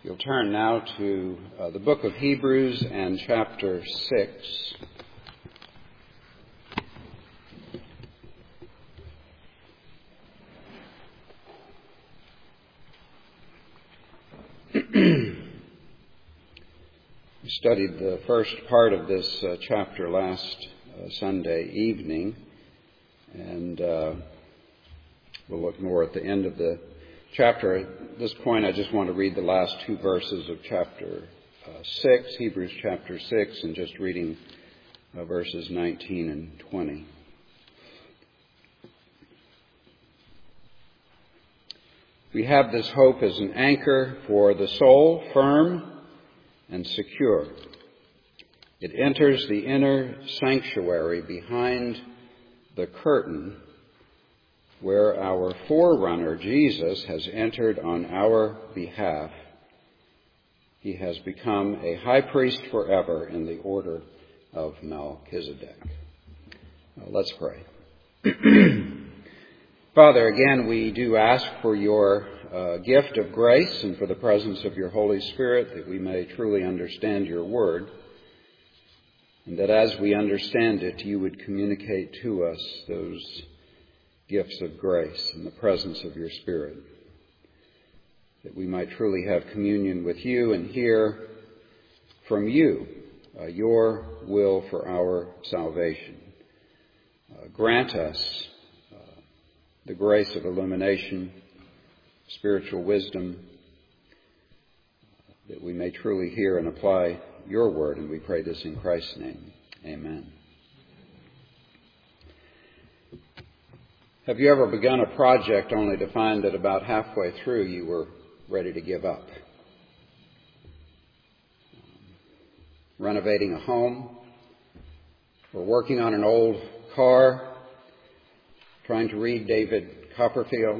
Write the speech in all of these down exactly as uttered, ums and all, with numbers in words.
You'll turn now to uh, the book of Hebrews and chapter six. We studied the first part of this uh, chapter last uh, Sunday evening, and uh, we'll look more at the end of the chapter. At this point, I just want to read the last two verses of chapter uh, six, Hebrews chapter six, and just reading uh, verses nineteen and twenty. We have this hope as an anchor for the soul, firm and secure. It enters the inner sanctuary behind the curtain, where our forerunner, Jesus, has entered on our behalf. He has become a high priest forever in the order of Melchizedek. Now, let's pray. Father, again, we do ask for your uh, gift of grace and for the presence of your Holy Spirit, that we may truly understand your word, and that as we understand it, you would communicate to us those gifts of grace in the presence of your Spirit, that we might truly have communion with you and hear from you uh, your will for our salvation. Uh, grant us uh, the grace of illumination, spiritual wisdom, that we may truly hear and apply your word, and we pray this in Christ's name. Amen. Have you ever begun a project only to find that about halfway through you were ready to give up? Renovating a home, or working on an old car, trying to read David Copperfield,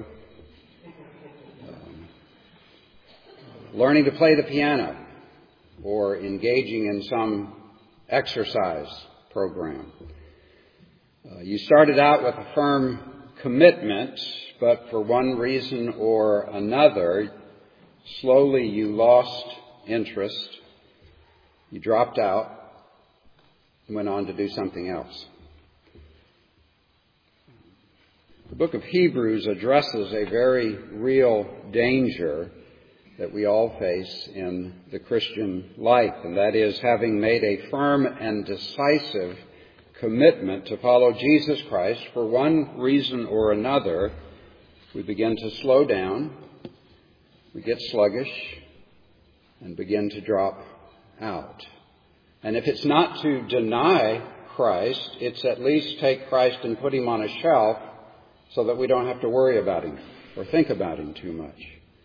um, learning to play the piano, or engaging in some exercise program. Uh, you started out with a firm commitment, but for one reason or another, slowly you lost interest, you dropped out, and went on to do something else. The book of Hebrews addresses a very real danger that we all face in the Christian life, and that is having made a firm and decisive commitment to follow Jesus Christ, for one reason or another, we begin to slow down, we get sluggish, and begin to drop out. And if it's not to deny Christ, it's at least take Christ and put him on a shelf so that we don't have to worry about him or think about him too much.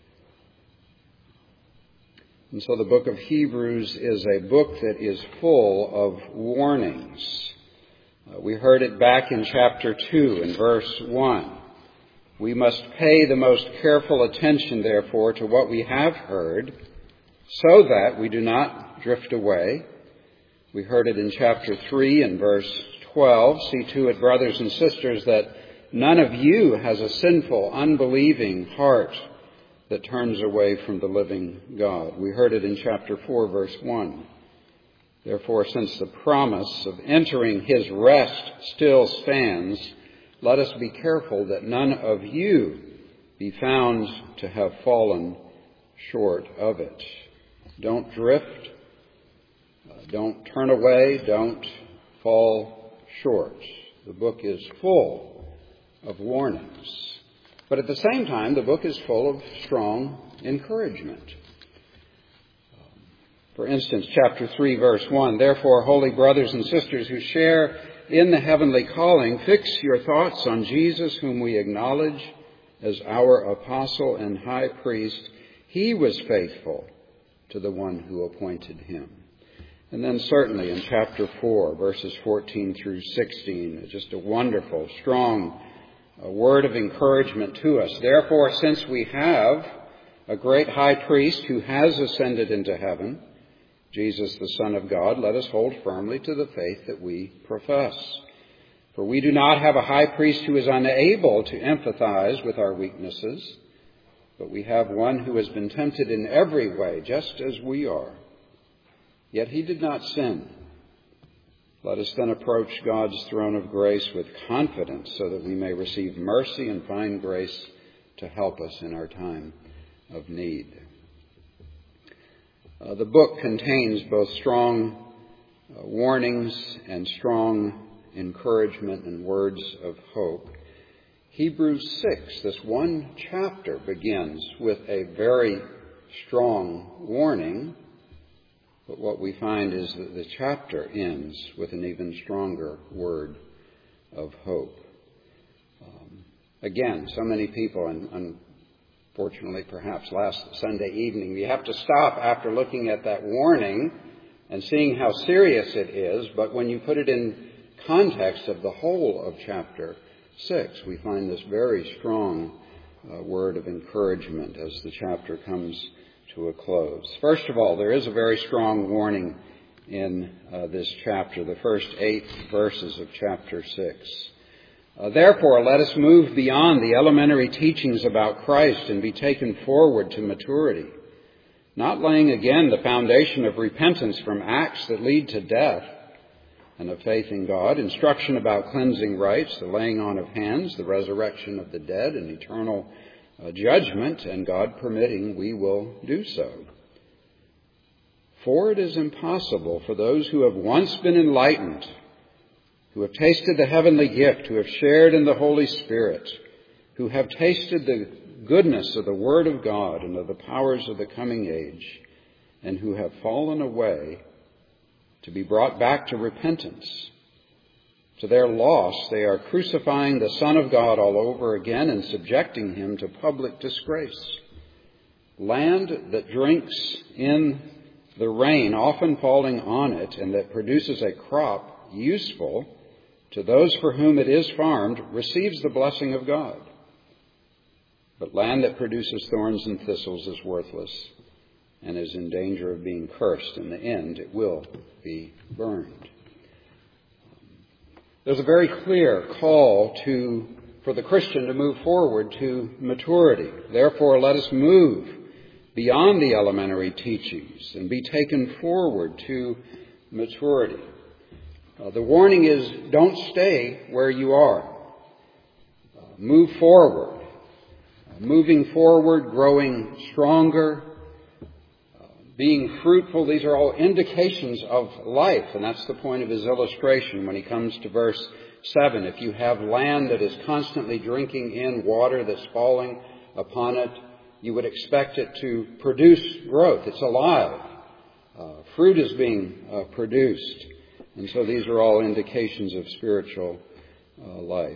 And so the book of Hebrews is a book that is full of warnings. Uh, we heard it back in chapter two in verse one. We must pay the most careful attention, therefore, to what we have heard, so that we do not drift away. We heard it in chapter three in verse twelve. See to it, brothers and sisters, that none of you has a sinful, unbelieving heart that turns away from the living God. We heard it in chapter four, verse one. Therefore, since the promise of entering his rest still stands, let us be careful that none of you be found to have fallen short of it. Don't drift. Uh, don't turn away. Don't fall short. The book is full of warnings. But at the same time, the book is full of strong encouragement. For instance, chapter three, verse one, therefore, holy brothers and sisters who share in the heavenly calling, fix your thoughts on Jesus, whom we acknowledge as our apostle and high priest. He was faithful to the one who appointed him. And then certainly in chapter four, verses fourteen through sixteen, just a wonderful, strong a word of encouragement to us. Therefore, since we have a great high priest who has ascended into heaven, Jesus, the Son of God, let us hold firmly to the faith that we profess. For we do not have a high priest who is unable to empathize with our weaknesses, but we have one who has been tempted in every way, just as we are. Yet he did not sin. Let us then approach God's throne of grace with confidence so that we may receive mercy and find grace to help us in our time of need. Uh, the book contains both strong uh, warnings and strong encouragement and words of hope. Hebrews six, this one chapter, begins with a very strong warning, but what we find is that the chapter ends with an even stronger word of hope. Um, again, so many people, and unfortunately perhaps last Sunday evening, you have to stop after looking at that warning and seeing how serious it is, but when you put it in context of the whole of chapter six, we find this very strong uh, word of encouragement as the chapter comes to a close. First of all, there is a very strong warning in uh, this chapter, the first eight verses of chapter six. Uh, Therefore, let us move beyond the elementary teachings about Christ and be taken forward to maturity, not laying again the foundation of repentance from acts that lead to death, and of faith in God, instruction about cleansing rites, the laying on of hands, the resurrection of the dead, and eternal uh, judgment, and God permitting, we will do so. For it is impossible for those who have once been enlightened, who have tasted the heavenly gift, who have shared in the Holy Spirit, who have tasted the goodness of the Word of God and of the powers of the coming age, and who have fallen away, to be brought back to repentance. To their loss, they are crucifying the Son of God all over again and subjecting him to public disgrace. Land that drinks in the rain, often falling on it, and that produces a crop useful to those for whom it is farmed, receives the blessing of God. But land that produces thorns and thistles is worthless and is in danger of being cursed. In the end, it will be burned. There's a very clear call to for the Christian to move forward to maturity. Therefore, let us move beyond the elementary teachings and be taken forward to maturity. Uh, the warning is, don't stay where you are. Uh, move forward. Uh, moving forward, growing stronger, being fruitful. These are all indications of life, and that's the point of his illustration when he comes to verse seven. If you have land that is constantly drinking in water that's falling upon it, you would expect it to produce growth. It's alive. Uh, fruit is being uh, produced. And so these are all indications of spiritual uh, life.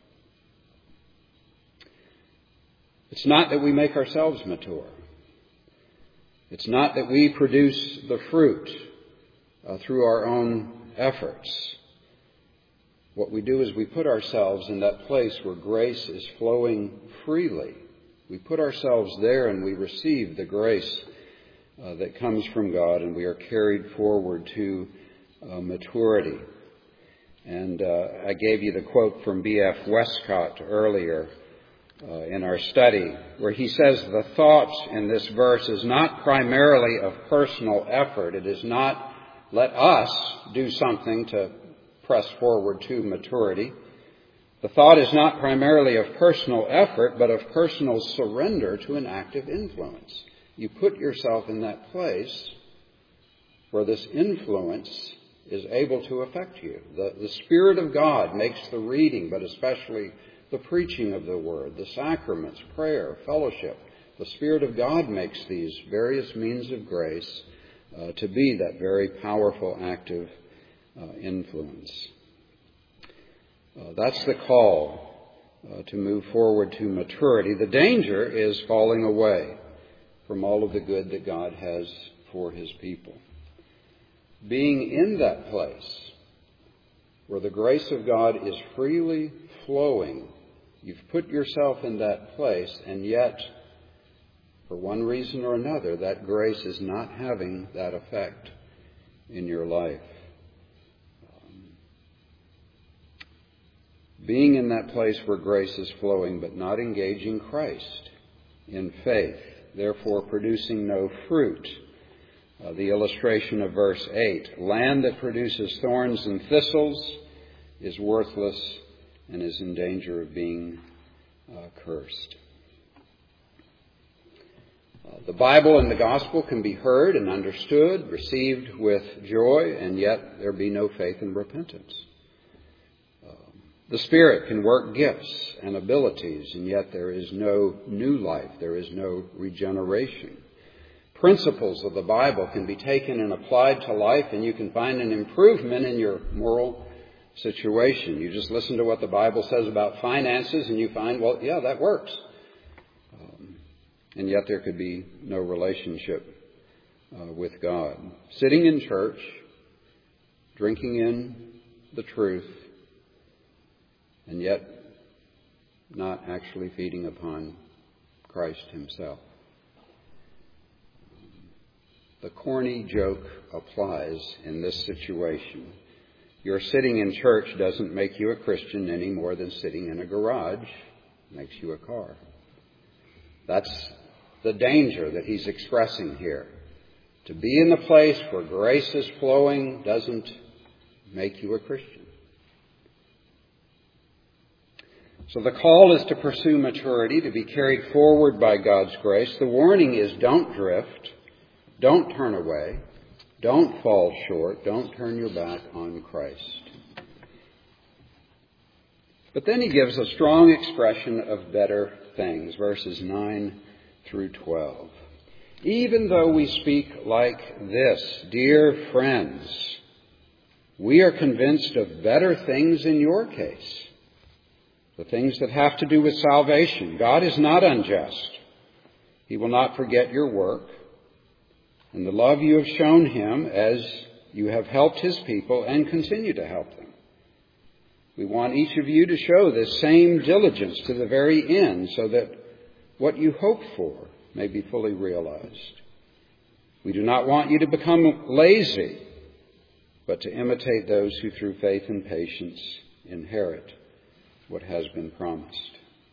It's not that we make ourselves mature. It's not that we produce the fruit uh, through our own efforts. What we do is we put ourselves in that place where grace is flowing freely. We put ourselves there and we receive the grace uh, that comes from God, and we are carried forward to uh, maturity. And uh, I gave you the quote from B F Westcott earlier Uh, in our study, where he says the thought in this verse is not primarily of personal effort. It is not, let us do something to press forward to maturity. The thought is not primarily of personal effort, but of personal surrender to an active influence. You put yourself in that place where this influence is able to affect you. The, the Spirit of God makes the reading, but especially the preaching of the Word, the sacraments, prayer, fellowship. The Spirit of God makes these various means of grace uh, to be that very powerful, active uh, influence. Uh, that's the call uh, to move forward to maturity. The danger is falling away from all of the good that God has for his people. Being in that place where the grace of God is freely flowing, you've put yourself in that place, and yet, for one reason or another, that grace is not having that effect in your life. Um, being in that place where grace is flowing, but not engaging Christ in faith, therefore producing no fruit. Uh, the illustration of verse eight, land that produces thorns and thistles is worthless and is in danger of being uh, cursed. Uh, the Bible and the gospel can be heard and understood, received with joy, and yet there be no faith and repentance. Um, the Spirit can work gifts and abilities, and yet there is no new life, there is no regeneration. Principles of the Bible can be taken and applied to life, and you can find an improvement in your moral situation. You just listen to what the Bible says about finances, and you find, well, yeah, that works. Um, and yet there could be no relationship uh, with God. Sitting in church, drinking in the truth, and yet not actually feeding upon Christ himself. The corny joke applies in this situation. Your sitting in church doesn't make you a Christian any more than sitting in a garage makes you a car. That's the danger that he's expressing here. To be in the place where grace is flowing doesn't make you a Christian. So the call is to pursue maturity, to be carried forward by God's grace. The warning is don't drift. Don't turn away. Don't fall short. Don't turn your back on Christ. But then he gives a strong expression of better things, verses nine through twelve. Even though we speak like this, dear friends, we are convinced of better things in your case. The things that have to do with salvation. God is not unjust. He will not forget your work and the love you have shown him as you have helped his people and continue to help them. We want each of you to show this same diligence to the very end so that what you hope for may be fully realized. We do not want you to become lazy, but to imitate those who through faith and patience inherit what has been promised.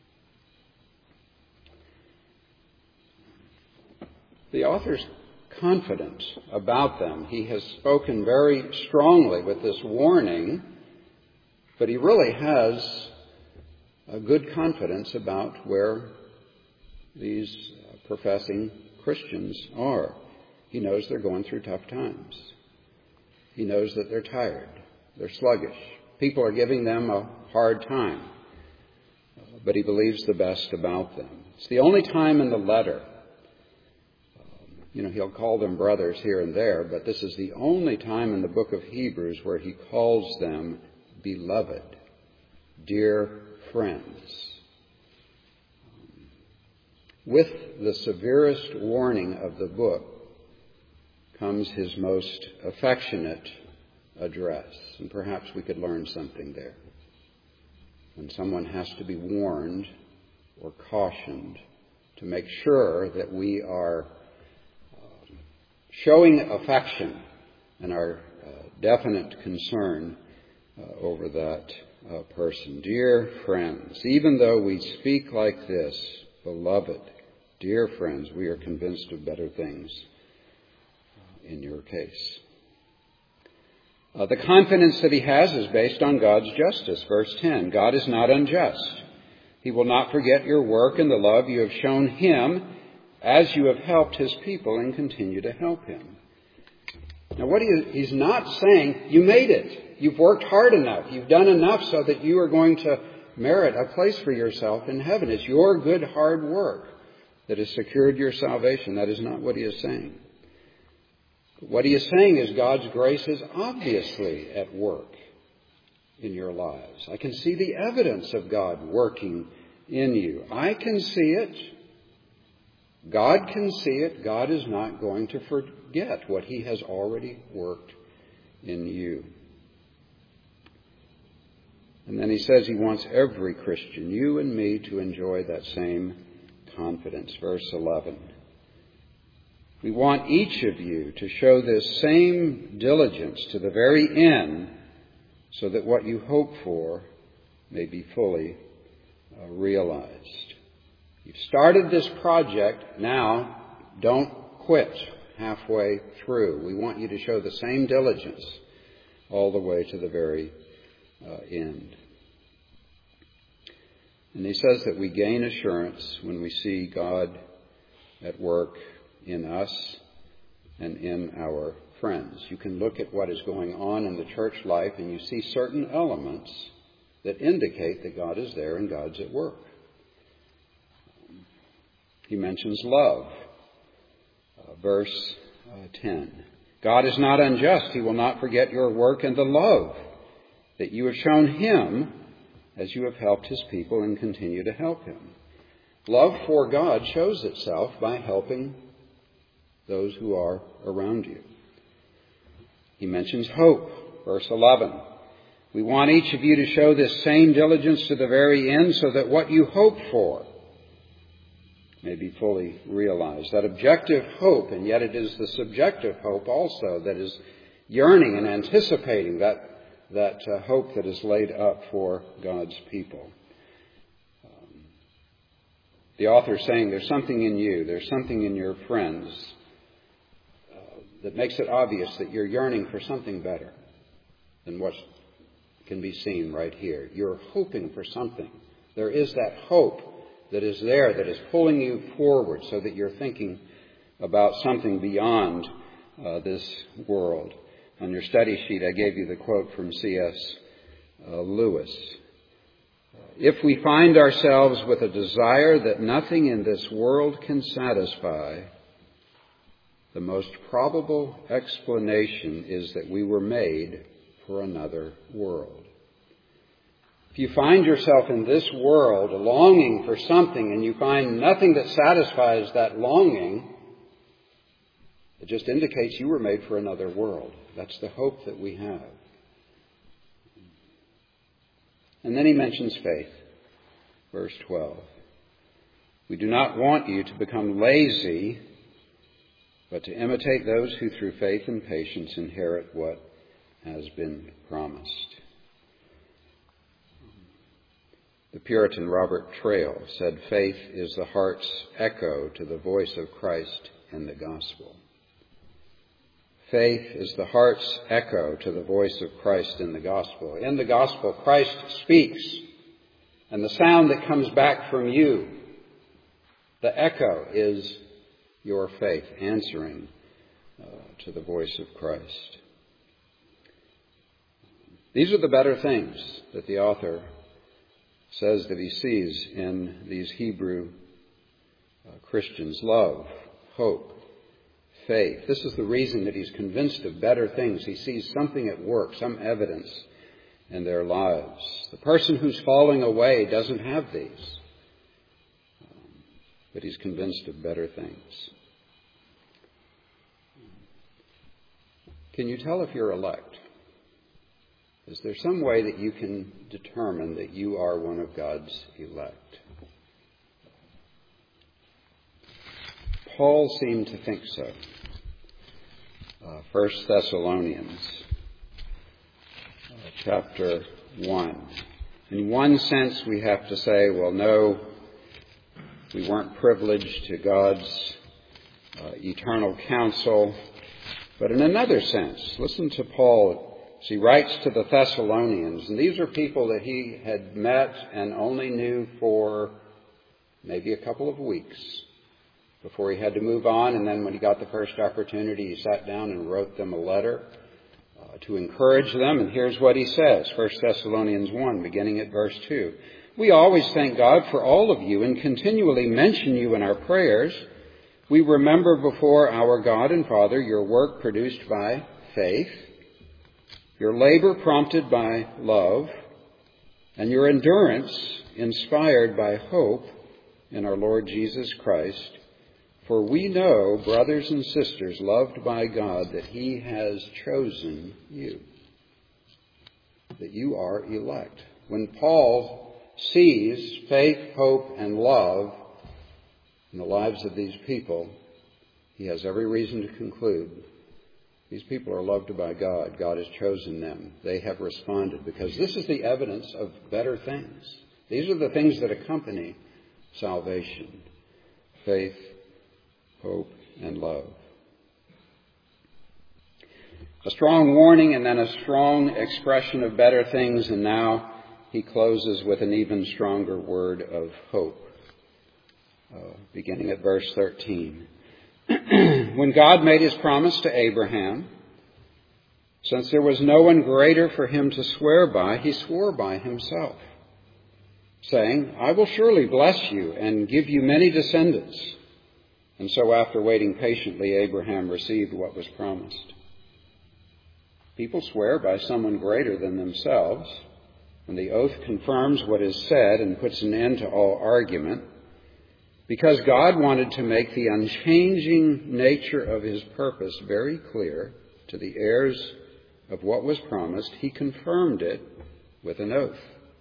The author's confident about them. He has spoken very strongly with this warning, but he really has a good confidence about where these professing Christians are. He knows they're going through tough times. He knows that they're tired. They're sluggish. People are giving them a hard time, but he believes the best about them. It's the only time in the letter, you know, he'll call them brothers here and there, but this is the only time in the book of Hebrews where he calls them beloved, dear friends. With the severest warning of the book comes his most affectionate address, and perhaps we could learn something there. When someone has to be warned or cautioned to make sure that we are showing affection and our uh, definite concern uh, over that uh, person. Dear friends, even though we speak like this, beloved, dear friends, we are convinced of better things uh, in your case. Uh, the confidence that he has is based on God's justice. Verse ten, God is not unjust. He will not forget your work and the love you have shown him as you have helped his people and continue to help him. Now, what he, he's not saying, you made it. You've worked hard enough. You've done enough so that you are going to merit a place for yourself in heaven. It's your good, hard work that has secured your salvation. That is not what he is saying. What he is saying is God's grace is obviously at work in your lives. I can see the evidence of God working in you. I can see it. God can see it. God is not going to forget what he has already worked in you. And then he says he wants every Christian, you and me, to enjoy that same confidence. Verse eleven. We want each of you to show this same diligence to the very end so that what you hope for may be fully uh, realized. You've started this project. Now, don't quit halfway through. We want you to show the same diligence all the way to the very uh, end. And he says that we gain assurance when we see God at work in us and in our friends. You can look at what is going on in the church life and you see certain elements that indicate that God is there and God's at work. He mentions love. Uh, verse uh, ten. God is not unjust. He will not forget your work and the love that you have shown him as you have helped his people and continue to help him. Love for God shows itself by helping those who are around you. He mentions hope. Verse eleven. We want each of you to show this same diligence to the very end so that what you hope for may be fully realized. That objective hope, and yet it is the subjective hope also that is yearning and anticipating that, that uh, hope that is laid up for God's people. Um, the author is saying there's something in you, there's something in your friends uh, that makes it obvious that you're yearning for something better than what can be seen right here. You're hoping for something. There is that hope that is there, that is pulling you forward so that you're thinking about something beyond uh, this world. On your study sheet, I gave you the quote from C S Uh, Lewis. If we find ourselves with a desire that nothing in this world can satisfy, the most probable explanation is that we were made for another world. If you find yourself in this world longing for something and you find nothing that satisfies that longing, it just indicates you were made for another world. That's the hope that we have. And then he mentions faith. Verse twelve. We do not want you to become lazy, but to imitate those who through faith and patience inherit what has been promised. The Puritan Robert Trail said, faith is the heart's echo to the voice of Christ in the gospel. Faith is the heart's echo to the voice of Christ in the gospel. In the gospel, Christ speaks, and the sound that comes back from you, the echo, is your faith answering uh, to the voice of Christ. These are the better things that the author says that he sees in these Hebrew uh, Christians. Love, hope, faith. This is the reason that he's convinced of better things. He sees something at work, some evidence in their lives. The person who's falling away doesn't have these, um, but he's convinced of better things. Can you tell if you're elect? Is there some way that you can determine that you are one of God's elect? Paul seemed to think so. Uh, First Thessalonians, uh, chapter one. In one sense, we have to say, well, no, we weren't privileged to God's uh, eternal counsel. But in another sense, listen to Paul. He writes to the Thessalonians, and these are people that he had met and only knew for maybe a couple of weeks before he had to move on. And then when he got the first opportunity, he sat down and wrote them a letter uh, to encourage them. And here's what he says, First Thessalonians one, beginning at verse two. We always thank God for all of you and continually mention you in our prayers. We remember before our God and Father your work produced by faith, your labor prompted by love, and your endurance inspired by hope in our Lord Jesus Christ. For we know, brothers and sisters, loved by God, that he has chosen you, that you are elect. When Paul sees faith, hope, and love in the lives of these people, he has every reason to conclude these people are loved by God. God has chosen them. They have responded, because this is the evidence of better things. These are the things that accompany salvation. faith, hope, and love. A strong warning and then a strong expression of better things, and now he closes with an even stronger word of hope, uh, beginning at verse thirteen. When God made his promise to Abraham, since there was no one greater for him to swear by, he swore by himself, saying, I will surely bless you and give you many descendants. And so after waiting patiently, Abraham received what was promised. People swear by someone greater than themselves when the oath confirms what is said and puts an end to all argument. Because God wanted to make the unchanging nature of his purpose very clear to the heirs of what was promised, he confirmed it with an oath.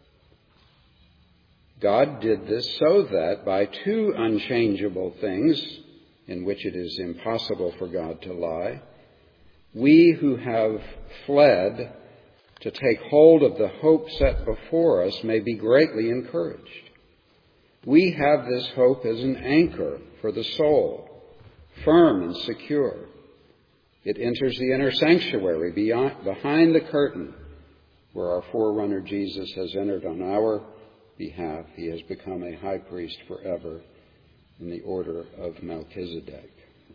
God did this so that by two unchangeable things, in which it is impossible for God to lie, we who have fled to take hold of the hope set before us may be greatly encouraged. We have this hope as an anchor for the soul, firm and secure. It enters the inner sanctuary beyond, behind the curtain where our forerunner Jesus has entered on our behalf. He has become a high priest forever in the order of Melchizedek.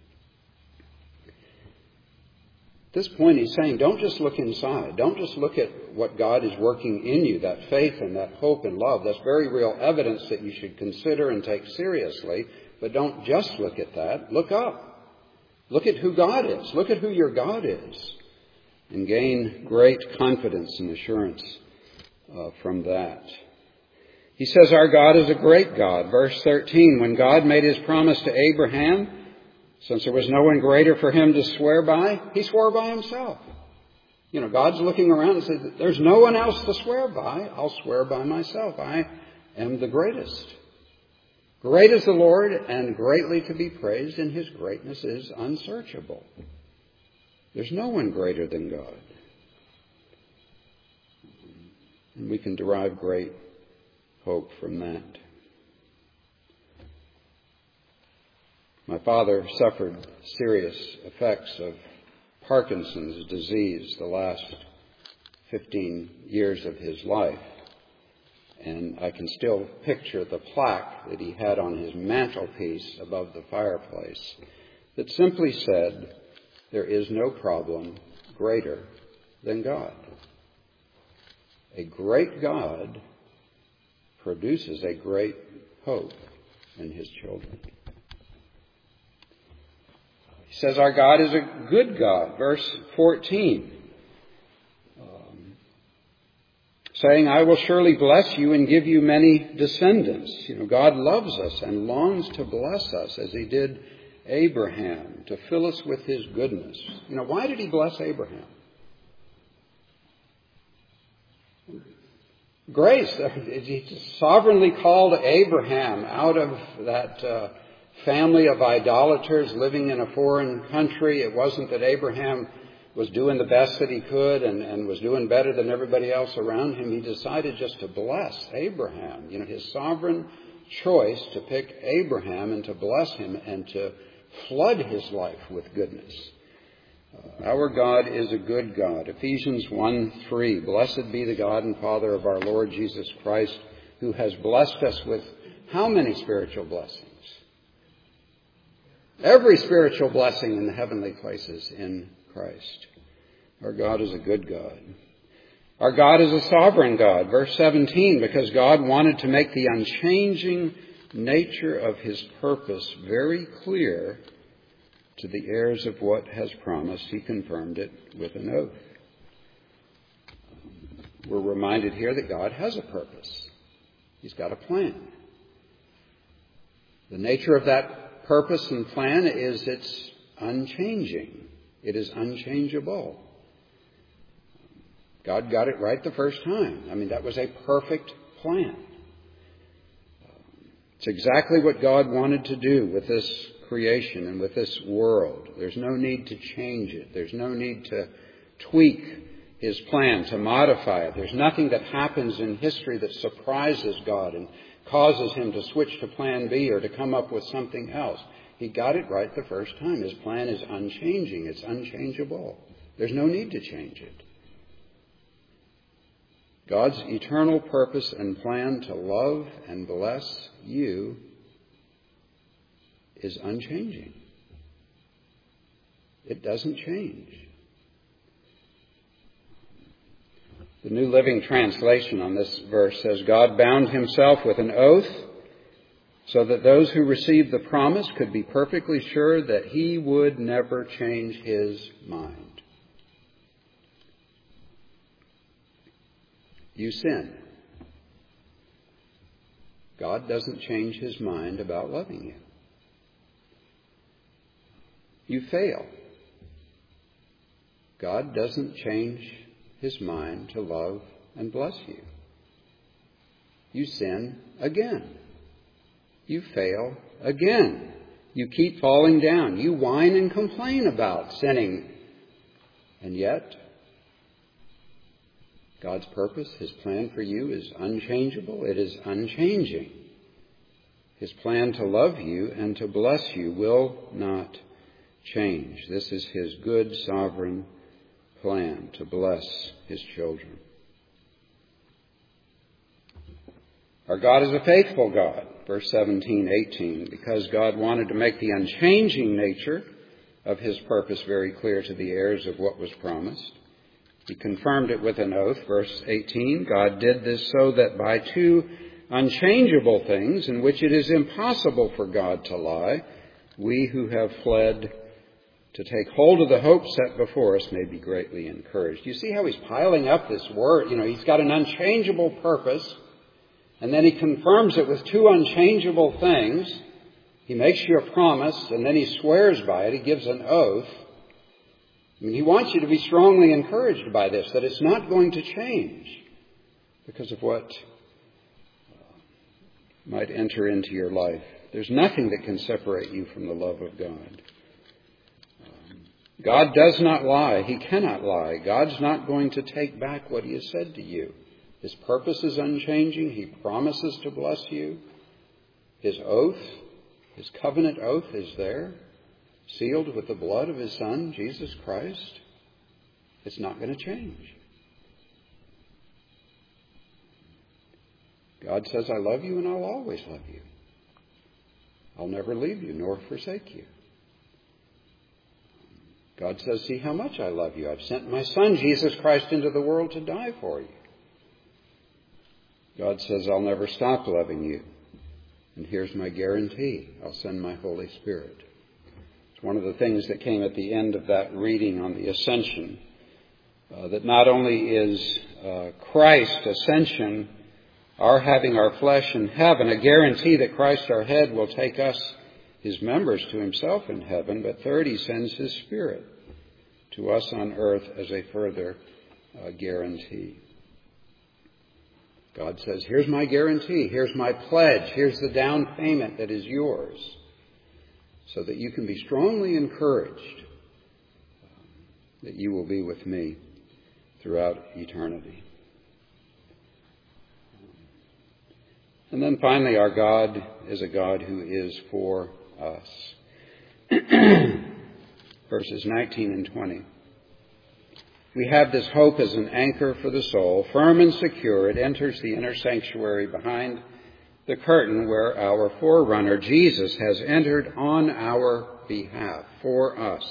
At this point he's saying, don't just look inside. Don't just look at what God is working in you, that faith and that hope and love. That's very real evidence that you should consider and take seriously. But don't just look at that. Look up. Look at who God is. Look at who your God is. And gain great confidence and assurance uh, from that. He says our God is a great God. Verse thirteen, when God made his promise to Abraham, since there was no one greater for him to swear by, he swore by himself. You know, God's looking around and says, there's no one else to swear by. I'll swear by myself. I am the greatest. Great is the Lord and greatly to be praised, and his greatness is unsearchable. There's no one greater than God. And we can derive great hope from that. My father suffered serious effects of Parkinson's disease the last fifteen years of his life. And I can still picture the plaque that he had on his mantelpiece above the fireplace that simply said, there is no problem greater than God. A great God produces a great hope in his children. He says our God is a good God. Verse fourteen. Um, saying, I will surely bless you and give you many descendants. You know, God loves us and longs to bless us as he did Abraham, to fill us with his goodness. You know, why did he bless Abraham? Grace. He sovereignly called Abraham out of that uh, family of idolaters living in a foreign country. It wasn't that Abraham was doing the best that he could and, and was doing better than everybody else around him. He decided just to bless Abraham. You know, his sovereign choice to pick Abraham and to bless him and to flood his life with goodness. Uh, our God is a good God. Ephesians one three, blessed be the God and Father of our Lord Jesus Christ, who has blessed us with how many spiritual blessings? Every spiritual blessing in the heavenly places in Christ. Our God is a good God. Our God is a sovereign God. Verse seventeen, because God wanted to make the unchanging nature of his purpose very clear to the heirs of what has promised, he confirmed it with an oath. We're reminded here that God has a purpose. He's got a plan. The nature of that purpose and plan is it's unchanging. It is unchangeable. God got it right the first time. I mean, that was a perfect plan. It's exactly what God wanted to do with this creation and with this world. There's no need to change it. There's no need to tweak his plan, to modify it. There's nothing that happens in history that surprises God and causes him to switch to plan B or to come up with something else. He got it right the first time. His plan is unchanging. It's unchangeable. There's no need to change it. God's eternal purpose and plan to love and bless you is unchanging. It doesn't change. The New Living Translation on this verse says, God bound himself with an oath so that those who received the promise could be perfectly sure that he would never change his mind. You sin. God doesn't change his mind about loving you. You fail. God doesn't change his mind to love and bless you. You sin again. You fail again. You keep falling down. You whine and complain about sinning. And yet, God's purpose, his plan for you is unchangeable. It is unchanging. His plan to love you and to bless you will not change. This is his good, sovereign plan to bless his children. Our God is a faithful God, verse seventeen, eighteen, because God wanted to make the unchanging nature of his purpose very clear to the heirs of what was promised. He confirmed it with an oath, verse eighteen. God did this so that by two unchangeable things in which it is impossible for God to lie, we who have fled to take hold of the hope set before us may be greatly encouraged. You see how he's piling up this word? You know, he's got an unchangeable purpose, and then he confirms it with two unchangeable things. He makes you a promise, and then he swears by it. He gives an oath. I mean, he wants you to be strongly encouraged by this, that it's not going to change because of what might enter into your life. There's nothing that can separate you from the love of God. God does not lie. He cannot lie. God's not going to take back what he has said to you. His purpose is unchanging. He promises to bless you. His oath, his covenant oath is there, sealed with the blood of his Son, Jesus Christ. It's not going to change. God says, I love you and I'll always love you. I'll never leave you nor forsake you. God says, see how much I love you. I've sent my Son, Jesus Christ, into the world to die for you. God says, I'll never stop loving you. And here's my guarantee. I'll send my Holy Spirit. It's one of the things that came at the end of that reading on the ascension, uh, that not only is uh, Christ's ascension, our having our flesh in heaven, a guarantee that Christ our head will take us, his members, to himself in heaven, but third, he sends his Spirit to us on earth as a further uh, guarantee. God says, here's my guarantee, here's my pledge, here's the down payment that is yours, so that you can be strongly encouraged um, that you will be with me throughout eternity. And then finally, our God is a God who is for us. Verses nineteen and twenty. We have this hope as an anchor for the soul, firm and secure. It enters the inner sanctuary behind the curtain where our forerunner, Jesus, has entered on our behalf for us.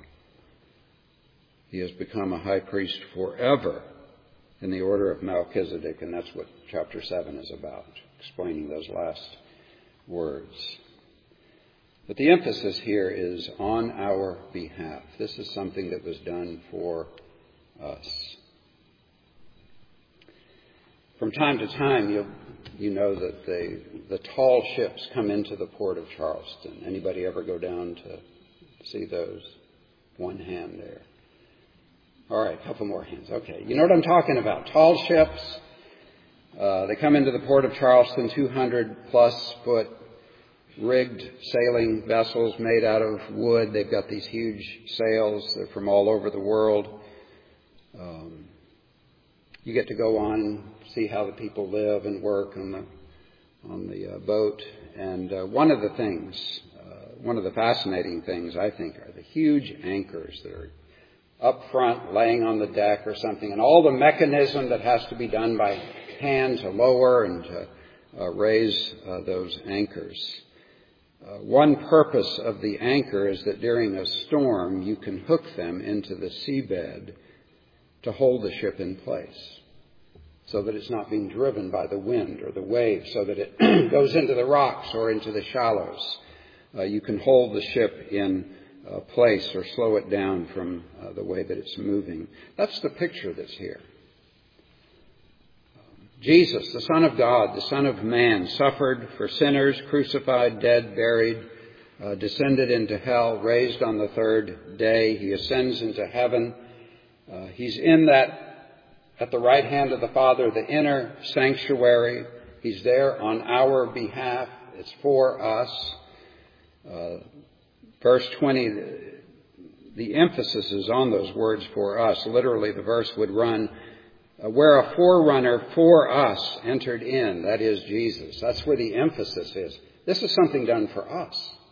He has become a high priest forever in the order of Melchizedek, and that's what chapter seven is about, explaining those last words. But the emphasis here is on our behalf. This is something that was done for us. From time to time, you you know that the the tall ships come into the port of Charleston. Anybody ever go down to see those? One hand there. All right, a couple more hands. Okay, you know what I'm talking about. Tall ships. Uh, they come into the port of Charleston, two hundred plus foot rigged sailing vessels made out of wood. They've got these huge sails. They're from all over the world. Um, you get to go on and see how the people live and work on the on the uh, boat. And uh, one of the things, uh, one of the fascinating things, I think, are the huge anchors that are up front, laying on the deck or something, and all the mechanism that has to be done by hand to lower and to uh, raise uh, those anchors. Uh, one purpose of the anchor is that during a storm, you can hook them into the seabed to hold the ship in place, so that it's not being driven by the wind or the waves, so that it goes into the rocks or into the shallows. Uh, you can hold the ship in uh, place or slow it down from uh, the way that it's moving. That's the picture that's here. Jesus, the Son of God, the Son of Man, suffered for sinners, crucified, dead, buried, uh, descended into hell, raised on the third day. He ascends into heaven. Uh, he's in that, at the right hand of the Father, the inner sanctuary. He's there on our behalf. It's for us. Uh, verse twenty, the, the emphasis is on those words, for us. Literally, the verse would run, Uh, where a forerunner for us entered in, that is Jesus. That's where the emphasis is. This is something done for us.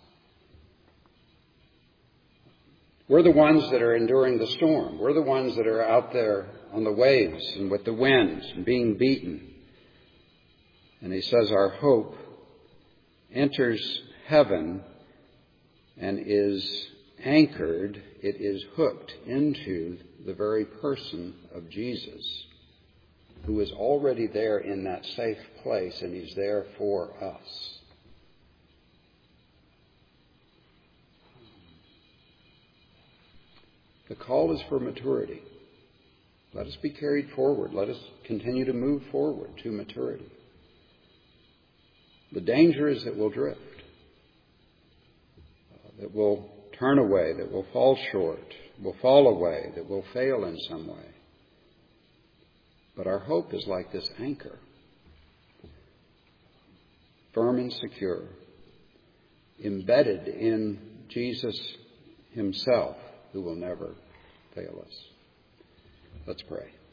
We're the ones that are enduring the storm. We're the ones that are out there on the waves and with the winds and being beaten. And he says our hope enters heaven and is anchored, it is hooked into the very person of Jesus, who is already there in that safe place, and he's there for us. The call is for maturity. Let us be carried forward. Let us continue to move forward to maturity. The danger is that we'll drift, uh, that we'll turn away, that we'll fall short, will fall away, that we'll fail in some way. But our hope is like this anchor, firm and secure, embedded in Jesus himself, who will never fail us. Let's pray.